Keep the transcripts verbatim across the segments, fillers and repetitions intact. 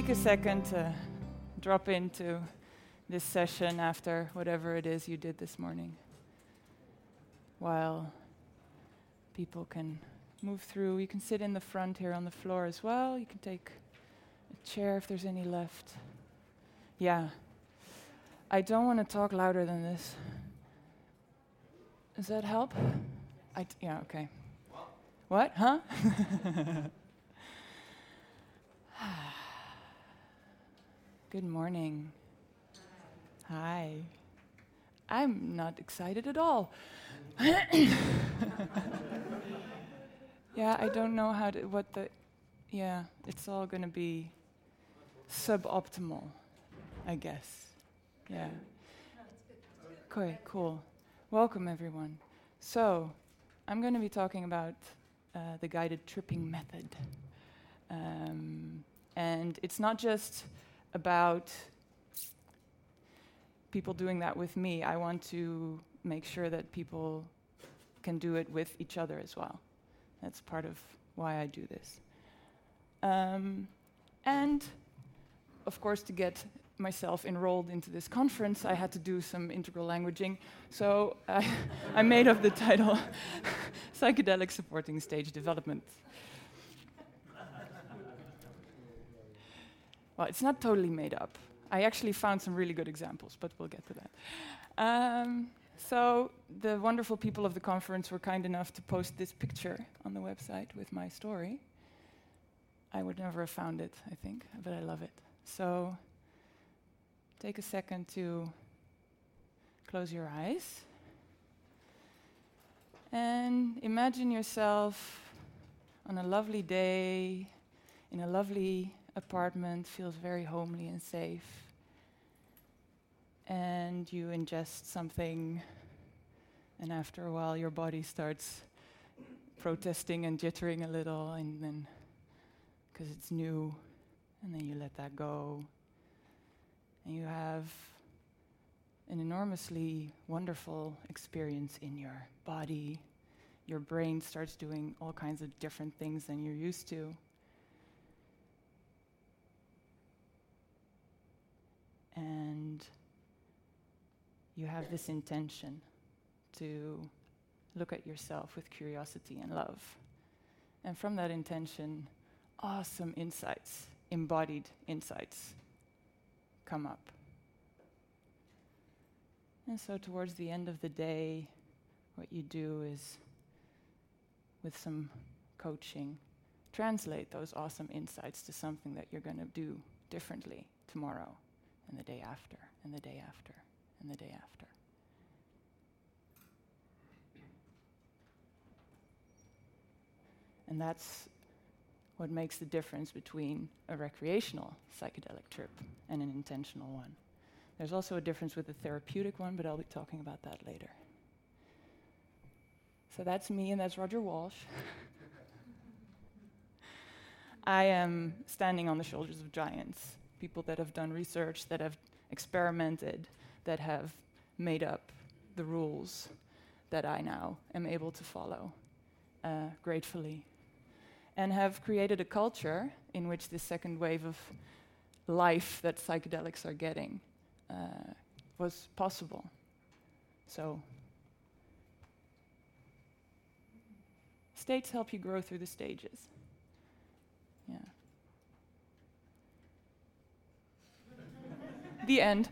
take a second to drop into this session after whatever it is you did this morning, while people can move through. You can sit in the front here on the floor as well. You can take a chair if there's any left. Yeah. I don't want to talk louder than this. Does that help? I t- yeah, okay. What? Huh? Good morning. Hi. I'm not excited at all. Yeah, I don't know how to, what the, yeah, it's all going to be suboptimal, I guess. Yeah. Okay, cool. Welcome, everyone. So, I'm going to be talking about uh, the guided tripping method. Um, and it's not just about people doing that with me. I want to make sure that people can do it with each other as well. That's part of why I do this. Um, and, of course, to get myself enrolled into this conference, I had to do some integral languaging. So uh, I made up the title, Psychedelic Supporting Stage Development. Well, it's not totally made up. I actually found some really good examples, but we'll get to that. Um, so the wonderful people of the conference were kind enough to post this picture on the website with my story. I would never have found it, I think, but I love it. So take a second to close your eyes and imagine yourself on a lovely day in a lovely apartment, feels very homely and safe, and you ingest something, and after a while your body starts protesting and jittering a little, and then because it's new, and then you let that go, and you have an enormously wonderful experience in your body. Your brain starts doing all kinds of different things than you're used to. And you have this intention to look at yourself with curiosity and love. And from that intention, awesome insights, embodied insights, come up. And so towards the end of the day, what you do is, with some coaching, translate those awesome insights to something that you're going to do differently tomorrow, and the day after, and the day after, and the day after. And that's what makes the difference between a recreational psychedelic trip and an intentional one. There's also a difference with a therapeutic one, but I'll be talking about that later. So that's me, and that's Roger Walsh. I am standing on the shoulders of giants, people that have done research, that have experimented, that have made up the rules that I now am able to follow, uh, gratefully, and have created a culture in which this second wave of life that psychedelics are getting uh, was possible. So, states help you grow through the stages. Yeah. The end.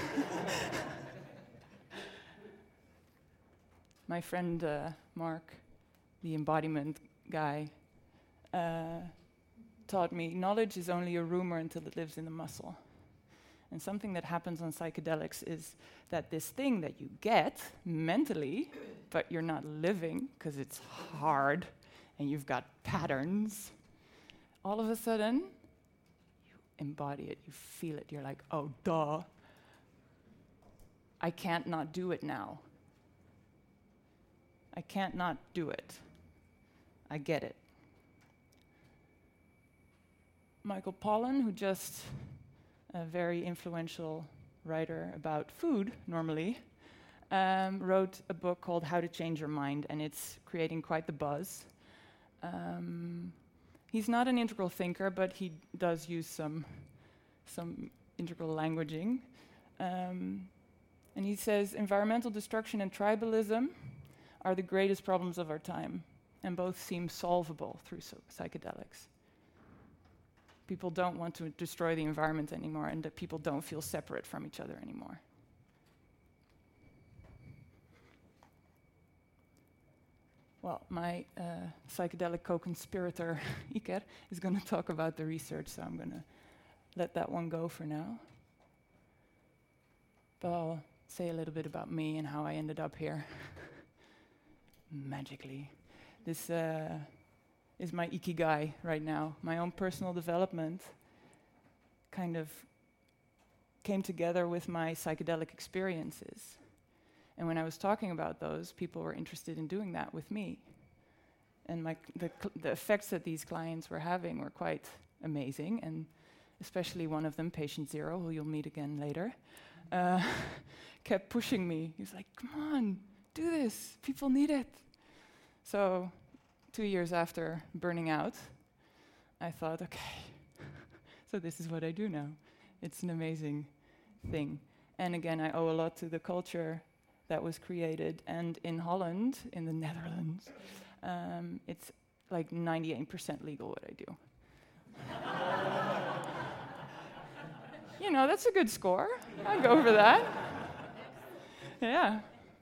My friend uh, Mark, the embodiment guy, uh, taught me knowledge is only a rumor until it lives in the muscle. And something that happens on psychedelics is that this thing that you get mentally, but you're not living because it's hard and you've got patterns, all of a sudden, embody it, you feel it, you're like, oh, duh. I can't not do it now. I can't not do it. I get it. Michael Pollan, who just, a very influential writer about food, normally, um, wrote a book called How to Change Your Mind, and it's creating quite the buzz. Um, he's not an integral thinker, but he does use some some integral languaging. Um, and he says, environmental destruction and tribalism are the greatest problems of our time, and both seem solvable through so psychedelics. People don't want to destroy the environment anymore, and that people don't feel separate from each other anymore. Well, my uh, psychedelic co-conspirator, Iker, is going to talk about the research, so I'm going to let that one go for now. But I'll say a little bit about me and how I ended up here. Magically. This uh, is my ikigai right now. My own personal development kind of came together with my psychedelic experiences. And when I was talking about those, people were interested in doing that with me. And my the, the effects that these clients were having were quite amazing, and especially one of them, patient zero, who you'll meet again later, uh, kept pushing me. He was like, come on, do this, people need it. So two years after burning out, I thought, okay, so this is what I do now. It's an amazing thing. And again, I owe a lot to the culture that was created. And in Holland, in the Netherlands, um, it's like ninety-eight percent legal what I do. You know, that's a good score. I'll go for that. Yeah.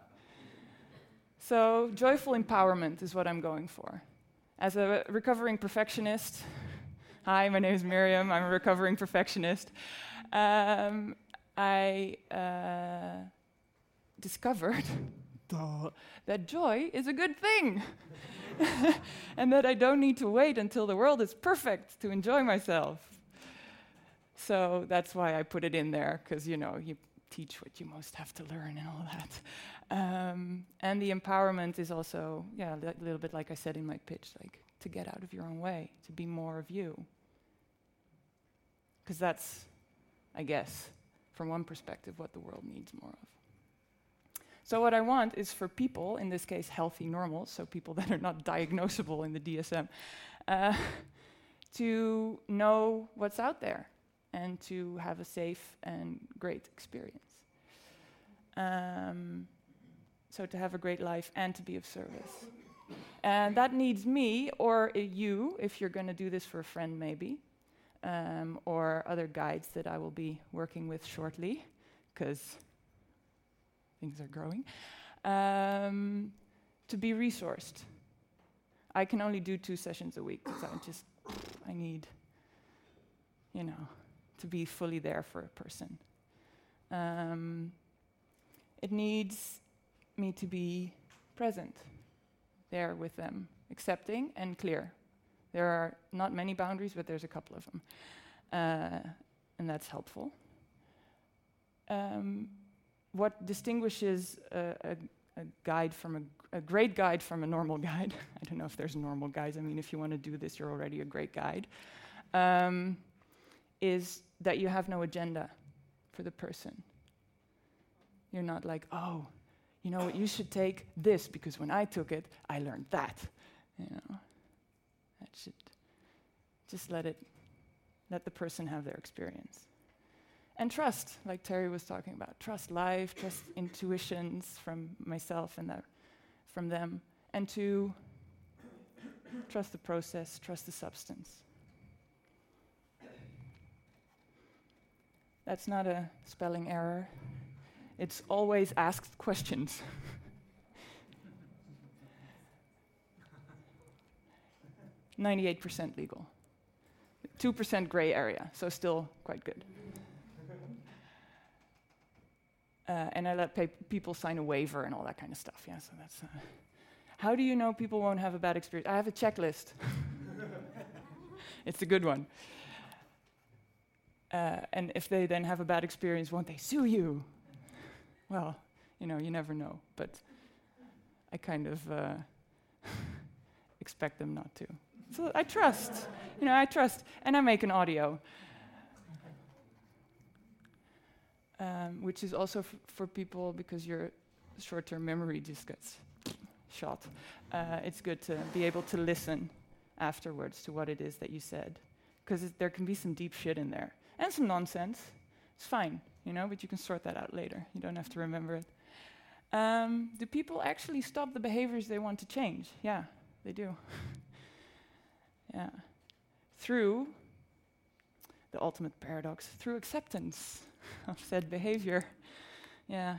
So joyful empowerment is what I'm going for. As a recovering perfectionist, hi, my name is Miriam, I'm a recovering perfectionist. Um, I uh, discovered duh, that joy is a good thing. And that I don't need to wait until the world is perfect to enjoy myself. So that's why I put it in there, because, you know, you teach what you most have to learn and all that. Um, and the empowerment is also, yeah, a li- little bit like I said in my pitch, like to get out of your own way, to be more of you. Because that's, I guess, from one perspective, what the world needs more of. So what I want is for people, in this case healthy normals, so people that are not diagnosable in the D S M, uh, to know what's out there and to have a safe and great experience. Um, so to have a great life and to be of service. And that needs me, or uh, you, if you're going to do this for a friend maybe, um, or other guides that I will be working with shortly, because things are growing, um, to be resourced. I can only do two sessions a week, because I just, I need, you know, to be fully there for a person. Um, it needs me to be present, there with them, accepting and clear. There are not many boundaries, but there's a couple of them. Uh, and that's helpful. Um, what distinguishes a, a, a guide from a, a great guide from a normal guide, I don't know if there's normal guides, I mean, if you want to do this, you're already a great guide, um, is that you have no agenda for the person. You're not like, oh, you know what, you should take this, because when I took it, I learned that. You know, that should just let it, let the person have their experience. And trust, like Terry was talking about. Trust life, trust intuitions from myself and that from them. And to trust the process, trust the substance. That's not a spelling error. It's always asked questions. ninety-eight percent legal. two percent gray area, so still quite good. Uh, and I let pa- people sign a waiver and all that kind of stuff. Yeah, so that's. Uh, how do you know people won't have a bad experience? I have a checklist. It's a good one. Uh, and if they then have a bad experience, won't they sue you? Well, you know, you never know. But I kind of uh, expect them not to. So I trust. You know, I trust, and I make an audio. Um, which is also f- for people, because your short-term memory just gets shot. Uh, it's good to be able to listen afterwards to what it is that you said, because there can be some deep shit in there. and some nonsense. It's fine, you know, but you can sort that out later. You don't have to remember it. Um, do people actually stop the behaviors they want to change? Yeah, they do. Yeah. Through the ultimate paradox, through acceptance of said behavior. Yeah.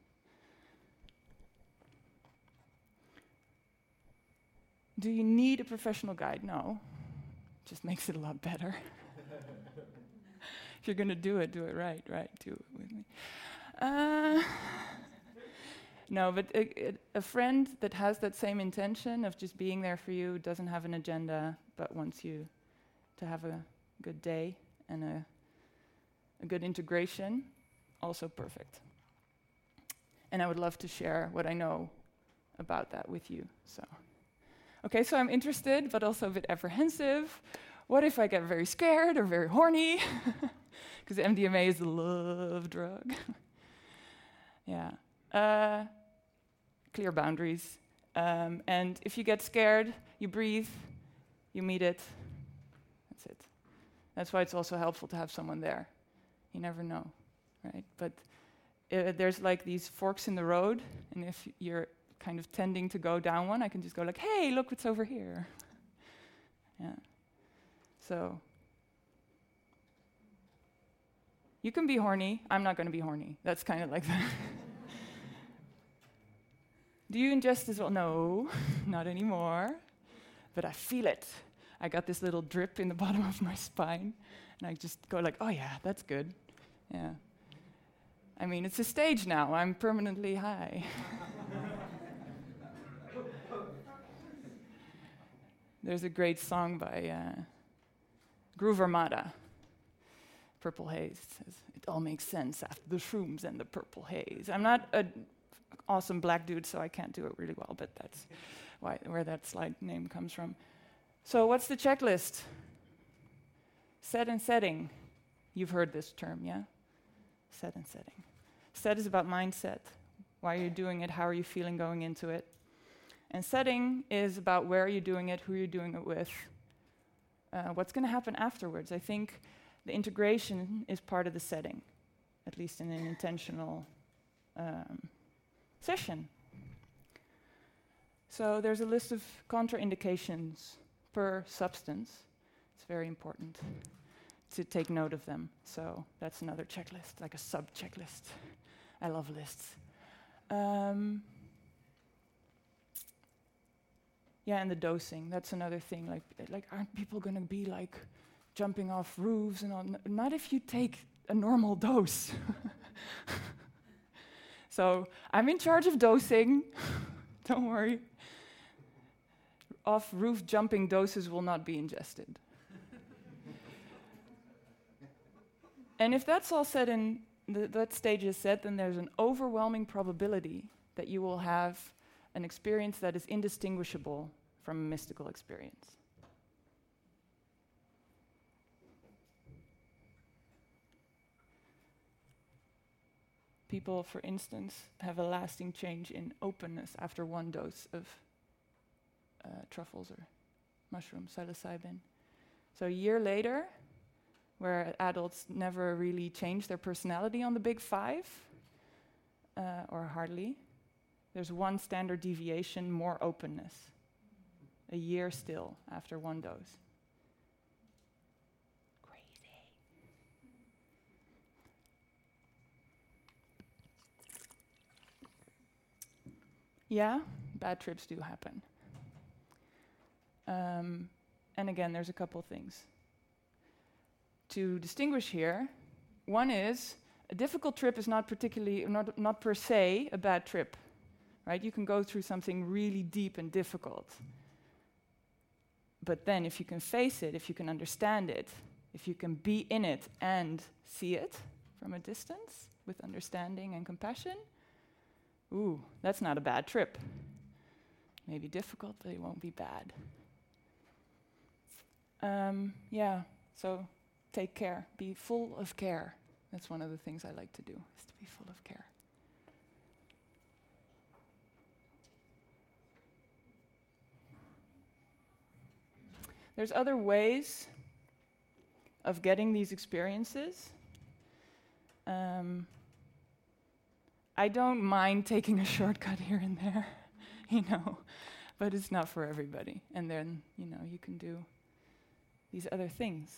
Do you need a professional guide? No. Just makes it a lot better. If you're going to do it, do it right, right? Do it with me. Uh, no, but a, a, a friend that has that same intention of just being there for you, doesn't have an agenda, but wants you to have a good day and a, a good integration, also perfect. And I would love to share what I know about that with you. So, okay, so I'm interested, but also a bit apprehensive. What if I get very scared or very horny? Because M D M A is a love drug. Yeah. Uh, clear boundaries. Um, and if you get scared, you breathe, you meet it. That's it. That's why it's also helpful to have someone there. You never know, right? But uh, there's like these forks in the road, and if you're kind of tending to go down one, I can just go like, hey, look what's over here. Yeah. So you can be horny. I'm not going to be horny. That's kind of like that. Do you ingest as well? No, not anymore. But I feel it. I got this little drip in the bottom of my spine, and I just go like, oh yeah, that's good. Yeah. I mean, it's a stage now. I'm permanently high. There's a great song by uh, Groove Armada, Purple Haze. It says, it all makes sense after the shrooms and the purple haze. I'm not an awesome black dude, so I can't do it really well, but that's why, where that slide name comes from. So what's the checklist? Set and setting. You've heard this term, yeah? Set and setting. Set is about mindset. Why are you doing it? How are you feeling going into it? And setting is about where are you doing it, who you're doing it with, uh, what's going to happen afterwards. I think the integration is part of the setting, at least in an intentional um, session. So there's a list of contraindications per substance. It's very important to take note of them. So that's another checklist, like a sub-checklist. I love lists. Um, yeah, and the dosing, that's another thing. Like, like aren't people going to be like jumping off roofs and all? Not if you take a normal dose. So I'm in charge of dosing. Don't worry. Off-roof jumping doses will not be ingested. And if that's all said and th- that stage is set, then there's an overwhelming probability that you will have an experience that is indistinguishable from a mystical experience. People, for instance, have a lasting change in openness after one dose of uh, truffles or mushroom psilocybin. So a year later, where adults never really change their personality on the big five, uh, or hardly, there's one standard deviation, more openness. A year still after one dose. Crazy. Yeah, bad trips do happen. Um, and again, there's a couple things to distinguish here. One is, a difficult trip is not particularly, not, not per se, a bad trip, right? You can go through something really deep and difficult. But then if you can face it, if you can understand it, if you can be in it and see it from a distance with understanding and compassion, ooh, that's not a bad trip. Maybe difficult, but it won't be bad. Um, yeah, so take care. Be full of care. That's one of the things I like to do, is to be full of care. There's other ways of getting these experiences, um, I don't mind taking a shortcut here and there, you know, but it's not for everybody. And then, you know, you can do these other things.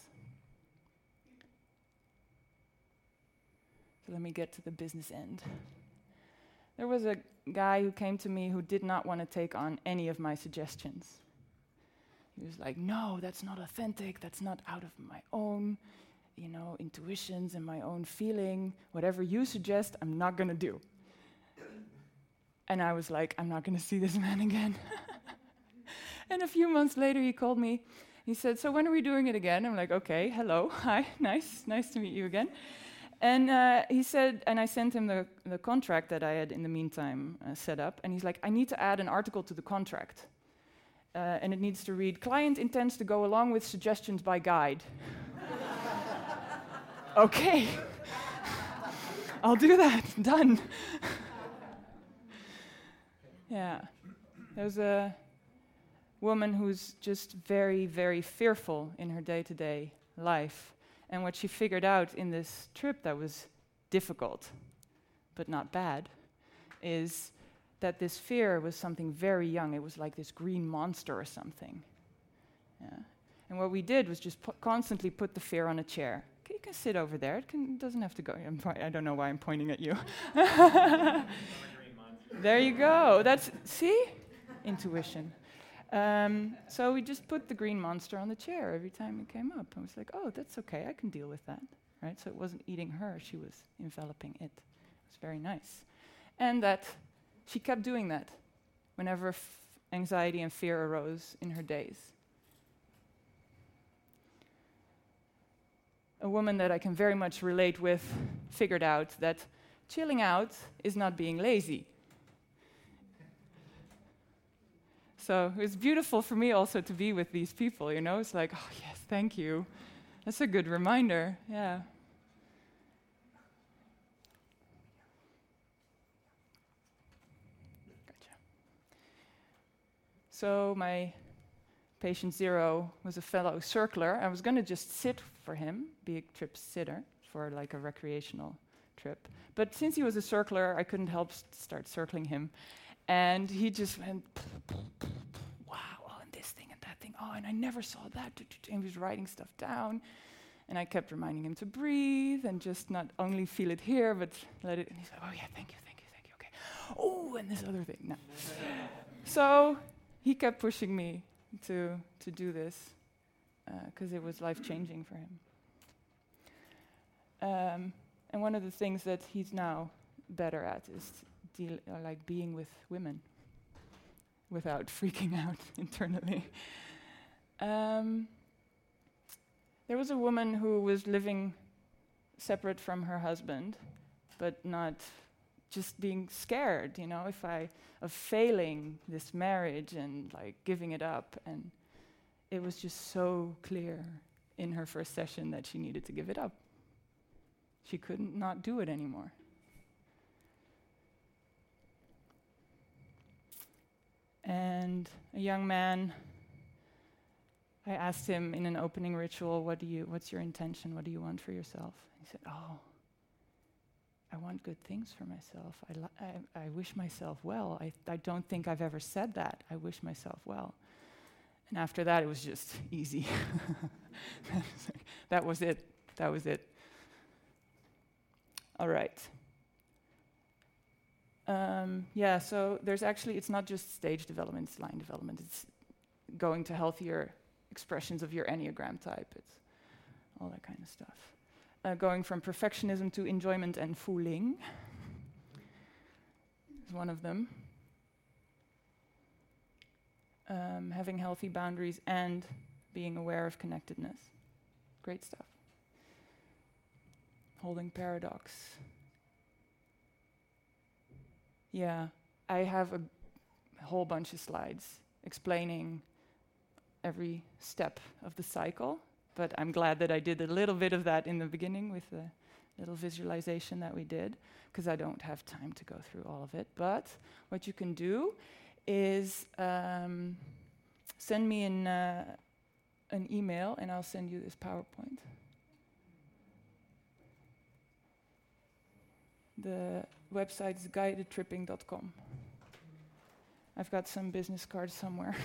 So let me get to the business end. There was a guy who came to me who did not want to take on any of my suggestions. He was like, no, that's not authentic, that's not out of my own, you know, intuitions and my own feeling. Whatever you suggest, I'm not going to do. And I was like, I'm not going to see this man again. And a few months later, he called me. He said, so when are we doing it again? I'm like, okay, hello, hi, nice, nice to meet you again. And uh, he said, and I sent him the, the contract that I had in the meantime uh, set up. And he's like, I need to add an article to the contract. Uh, and it needs to read, client intends to go along with suggestions by guide. Okay, I'll do that, done. Yeah, there's a woman who's just very, very fearful in her day-to-day life. And what she figured out in this trip that was difficult, but not bad, is that this fear was something very young. It was like this green monster or something. Yeah. And what we did was just pu- constantly put the fear on a chair. Okay, you can sit over there. It, can, it doesn't have to go. I'm po- I don't know why I'm pointing at you. There you go. That's, see? Intuition. Um, so we just put the green monster on the chair every time it came up. I was like, oh, that's okay. I can deal with that. Right? So it wasn't eating her. She was enveloping it. It was very nice. And that she kept doing that whenever f- anxiety and fear arose in her days. A woman that I can very much relate with figured out that chilling out is not being lazy. So it was beautiful for me also to be with these people, you know? It's like, oh, yes, thank you. That's a good reminder, yeah. Gotcha. So my patient zero was a fellow circler. I was going to just sit for him, be a trip sitter for like a recreational trip. But since he was a circler, I couldn't help s- start circling him. And he just went, wow, oh, and this thing and that thing, oh, and I never saw that. And he was writing stuff down. And I kept reminding him to breathe and just not only feel it here, but let it. And he's like, oh, yeah, thank you, thank you, thank you, okay. Oh, and this other thing. No. So he kept pushing me to, to do this because uh, it was life-changing for him. Um, and one of the things that he's now better at is deal, uh, like being with women without freaking out internally. Um, there was a woman who was living separate from her husband, but not just being scared, you know, if I of failing this marriage and like giving it up. And it was just so clear in her first session that she needed to give it up. She couldn't not do it anymore. And a young man, I asked him in an opening ritual, what do you, what's your intention? What do you want for yourself? He said, oh, I want good things for myself. I, li- I, I wish myself well. I, I don't think I've ever said that. I wish myself well. And after that, it was just easy. That was it. That was it. All right. Um, yeah, so there's actually, it's not just stage development, it's line development. It's going to healthier expressions of your Enneagram type. It's all that kind of stuff. Uh, going from perfectionism to enjoyment and fooling is one of them. Um, having healthy boundaries and being aware of connectedness. Great stuff. Holding paradox. Yeah, I have a whole bunch of slides explaining every step of the cycle, but I'm glad that I did a little bit of that in the beginning with the little visualization that we did, because I don't have time to go through all of it. But what you can do is um, send me an, uh, an email, and I'll send you this PowerPoint. The website is guided tripping dot com. I've got some business cards somewhere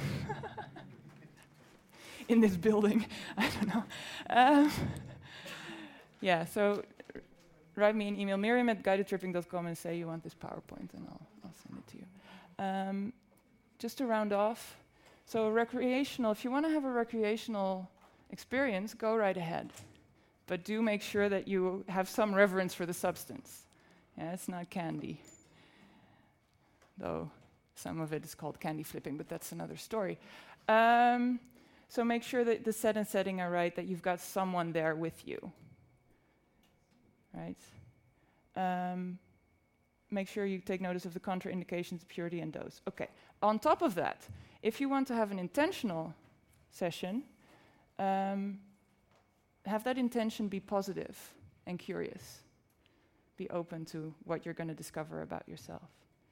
in this building. I don't know. Um, yeah, so r- write me an email, Miriam at guided tripping dot com, and say you want this PowerPoint, and I'll, I'll send it to you. Um, just to round off, so recreational, if you want to have a recreational experience, go right ahead. But do make sure that you have some reverence for the substance. Yeah, it's not candy. Though some of it is called candy flipping, but that's another story. Um, so make sure that the set and setting are right, that you've got someone there with you. Right? Um, make sure you take notice of the contraindications, purity, and dose. Okay. On top of that, if you want to have an intentional session, um, have that intention be positive and curious. Be open to what you're going to discover about yourself.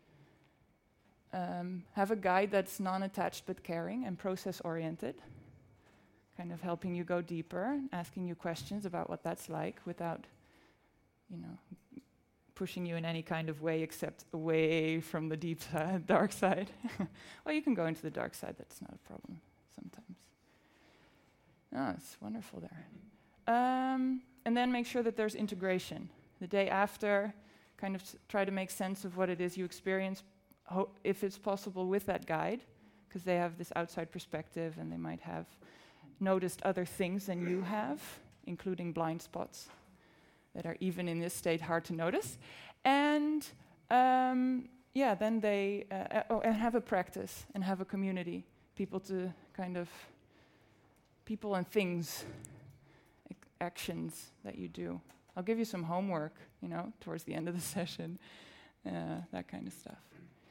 Um, have a guide that's non-attached but caring and process-oriented, kind of helping you go deeper, asking you questions about what that's like without, you know, pushing you in any kind of way except away from the deep uh, dark side. Well, you can go into the dark side, that's not a problem sometimes. Oh, it's wonderful there. Um, and then make sure that there's integration. The day after, kind of s- try to make sense of what it is you experience, ho- if it's possible with that guide, because they have this outside perspective and they might have noticed other things than you have, including blind spots that are even in this state hard to notice. And um, yeah, then they, uh, uh, oh, and have a practice and have a community, people to kind of, people and things, ac- actions that you do. I'll give you some homework, you know, towards the end of the session, uh, that kind of stuff.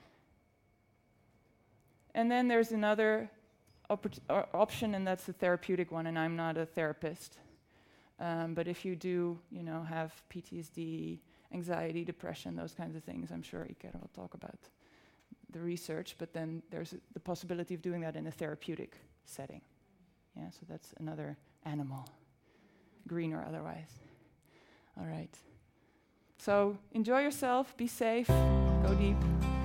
And then there's another oppor- or option, and that's the therapeutic one, and I'm not a therapist. Um, but if you do, you know, have P T S D, anxiety, depression, those kinds of things, I'm sure Iker will talk about the research, but then there's a, the possibility of doing that in a therapeutic setting. Yeah, so that's another animal, green or otherwise. All right. So enjoy yourself, be safe, go deep.